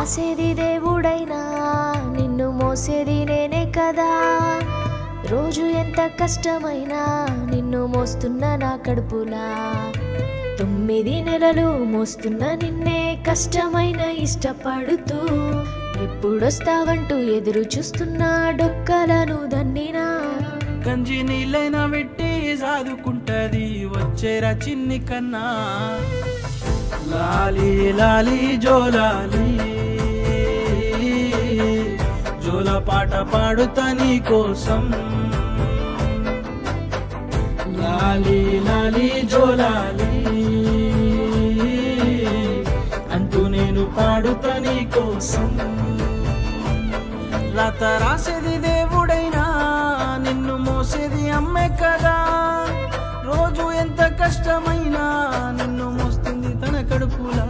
రాసేది దేవుడైనా నిన్ను మోసేది నేనే కదా. రోజు ఎంత కష్టమైనా నిన్ను మోస్తున్నా నా కడుపులా. 9 నెలలు మోస్తున్నా నిన్నే కష్టమైన ఇష్టపడుతూ. ఎప్పుడొస్తావంటూ ఎదురు చూస్తున్నా డొక్కలను దన్నినా. గంజి నీళ్ళైనా పెట్టి సాదుకుంటది వచ్చేరా చిన్ని కన్నా. లాలి లాలి జోలాలి జోల పాట పాడుతా నీ కోసం. లాలి లాలి జోలాలి అంటూ నేను పాడుతా నీ కోసం. రాత రాసేది దేవుడైనా నిన్ను మోసేది అమ్మే కదా. రోజు ఎంత కష్టమైనా నిన్ను మోస్తుంది తన కడుపులా.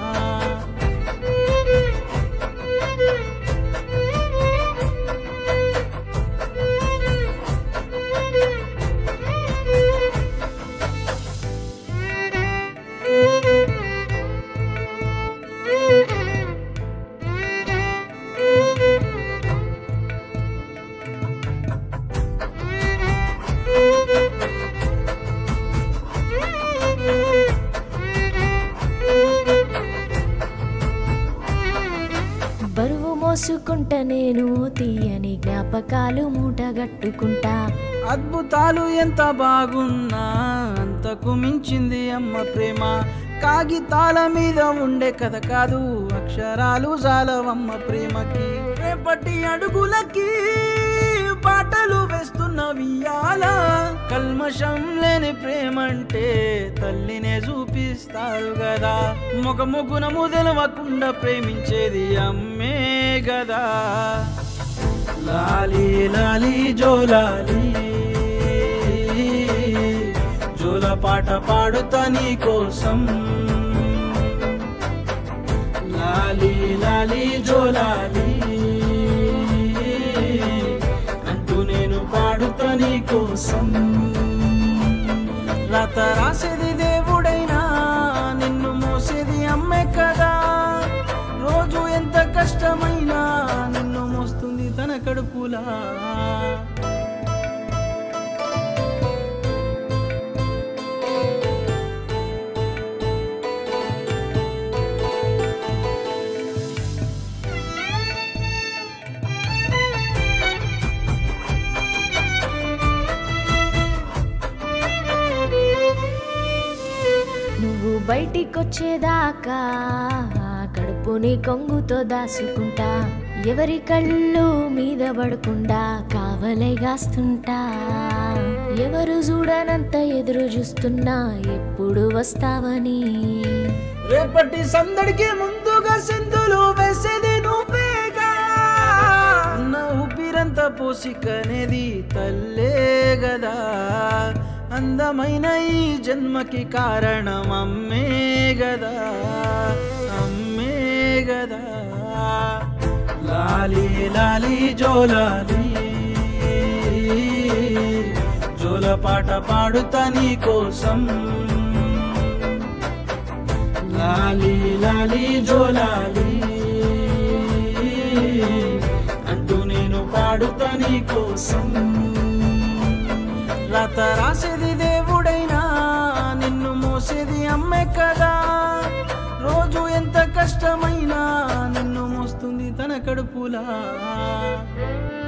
బరువు మోసుకుంటా నేను తీయని జ్ఞాపకాలు మూటగట్టుకుంటా. అద్భుతాలు ఎంత బాగున్నా అంతకు మించింది అమ్మ ప్రేమ. కాగితాల మీద ఉండే కథ కాదు అక్షరాలు జాలవమ్మ ప్రేమకి. రేపటి అడుగులకి పాటలు వేస్తున్న వియాల. కల్మషం లేని ప్రేమంటే తల్లినే చూపిస్తారు గదా. ముఖముగుణము తెలవకుండా ప్రేమించేది అమ్మే గదా. లాలి లాలి జోలాలి జోల పాట పాడుతా నీ కోసం. లాలి లాలి జోలాలి అంటూ నేను పాడుతా నీ కోసం. రాత రాసేది దేవుడైనా నిన్ను మోసేది అమ్మే కదా. రోజు ఎంత కష్టమైనా నిన్ను మోస్తుంది తన కడుపులా. నువ్వు బయటికొచ్చేదాకా కడుపుని కొంగుతో దాసుకుంటా. ఎవరి కళ్ళు మీద పడకుండా కావలేగాస్తుంటా. ఎవరు చూడనంత ఎదురు చూస్తున్నా ఎప్పుడు వస్తావని. రేపటి సందడికి ముందుగా సింధులు వేసేది నువ్వేగా. ఉన్న ఊపిరంతా పోసికనేది తల్లే గదా. అందమైన ఈ జన్మకి కారణం అమ్మే గదా. అమ్మే గదా. లాలి లాలి జోలాలి జోల పాట పాడుతా నీ కోసం. లాలి లాలి జోలాలి అంటూ నేను పాడుతా నీ కోసం. రాత రాసేది దేవుడైనా నిన్ను మోసేది అమ్మే కదా. రోజు ఎంత కష్టమైనా నిన్ను మోస్తుంది తన కడుపులా.